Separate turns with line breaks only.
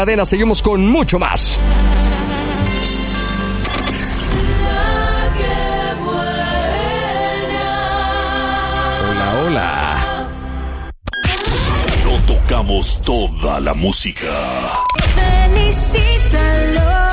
Cadena, seguimos con mucho más. Hola, hola.
No tocamos toda la música.
Felicítalo.